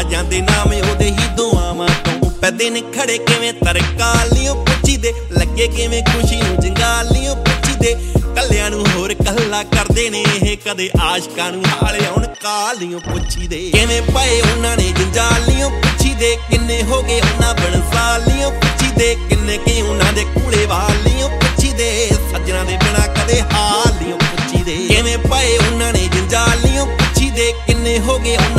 ਜਾਂਦੇ ਨਾਮ ਉਹਦੇ ਹੀ ਦੁਆਵਾਂ ਤੋਂ। ਪੈਦੇ ਨੇ ਖੜੇ ਕਿਵੇਂ ਤਰਕਾਲੀਓ ਪੁੱਛੀਦੇ, ਲੱਗੇ ਕਿਵੇਂ ਖੁਸ਼ੀ ਨੂੰ ਜੰਗਾਲੀਓ ਪੁੱਛੀਦੇ। ਕੱਲਿਆਂ ਨੂੰ ਹੋਰ ਕੱਲਾ ਕਰਦੇ ਨੇ ਇਹ, ਕਦੇ ਆਸ਼ਕਾਂ ਨੂੰ ਹਾਲ ਆਉਣ ਕਾਲੀਓ ਪੁੱਛੀਦੇ। ਕਿਵੇਂ ਪਏ ਉਹਨਾਂ ਨੇ ਜੰਜਾਲੀਓ ਪੁੱਛੀਦੇ, ਕਿੰਨੇ ਹੋ ਗਏ ਉਹਨਾਂ ਬਣਸਾਲੀਓ ਪੁੱਛੀਦੇ। ਕਿੰਨੇ ਕੀ ਉਹਨਾਂ ਦੇ ਕੂਲੇ ਵਾਲੀਓ ਪੁੱਛੀਦੇ, ਸੱਜਣਾ ਦੇ ਬਿਨਾ ਕਦੇ ਹਾਲੀਓ ਪੁੱਛੀਦੇ। ਕਿਵੇਂ ਪਏ ਉਹਨਾਂ ਨੇ ਜੰਜਾਲੀਓ ਪੁੱਛੀਦੇ, ਕਿੰਨੇ ਹੋ ਗਏ ਉਹਨਾਂ